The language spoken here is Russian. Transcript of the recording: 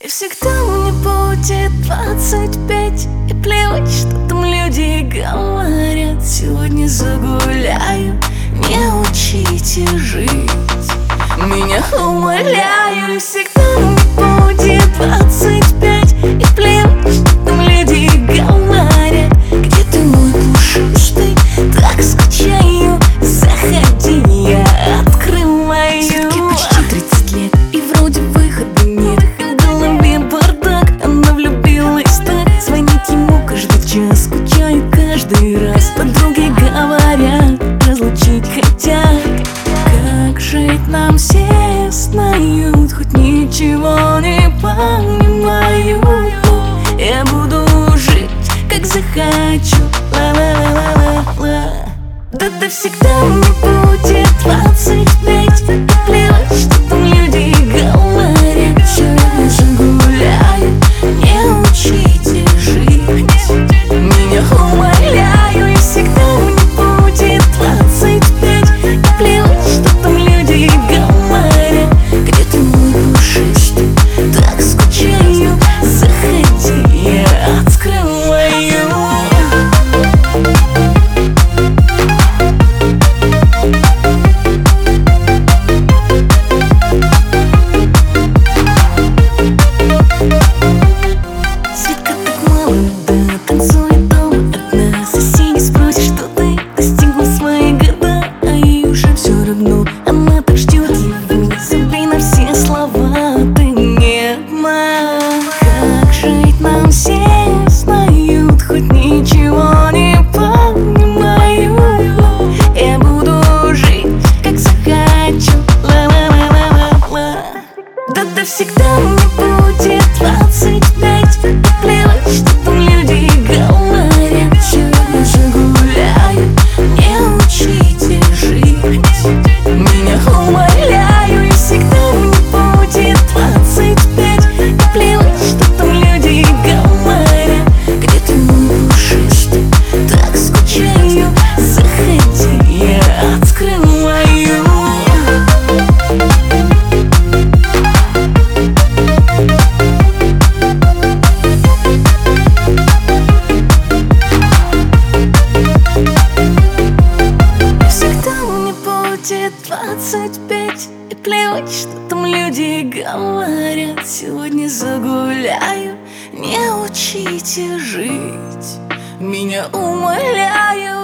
И всегда мне будет 25. И плевать, что там люди говорят. Сегодня загуляю, не учите жить. Меня умоляю. И всегда мне будет 25. И плевать, что там люди говорят. Где ты, мой пушистый? Так скучаю. Заходи, я открываю. Светке почти 30 лет, и вроде выхода нет. В голове бардак, она влюбилась так. Звонит ему каждый час, скучает каждый раз. Подруги говорят, разлучить хотят. Как жить нам, все знают, хоть ничего не понимаю. Я буду жить, как захочу. Ла-ла-ла-ла-ла. Да всегда мне будет 25. И плевать, что там люди говорят. Сегодня загуляю, не учите жить. Меня умоляю. И всегда мне будет 25. И плевать, что там люди говорят. Где ты, мой пушистый? Так скучаю. Заходи, я открываю. Она так ждет его. Забей на все слова, ты не одна. Как жить нам, все знают, хоть ничего не понимаю. Я буду жить, как захочу. Ла-ла-ла-ла-ла. Да всегда мне будет 25. И плевать, что там люди говорят. Сегодня загуляю, не учите жить. Меня умоляю. И всегда мне будет 25. И плевать, что там люди говорят. Где ты, мой пушистый? Так скучаю. Заходи, я открываю. Будет 25. И плевать, что там люди говорят. Сегодня загуляю, не учите жить. Меня умоляю.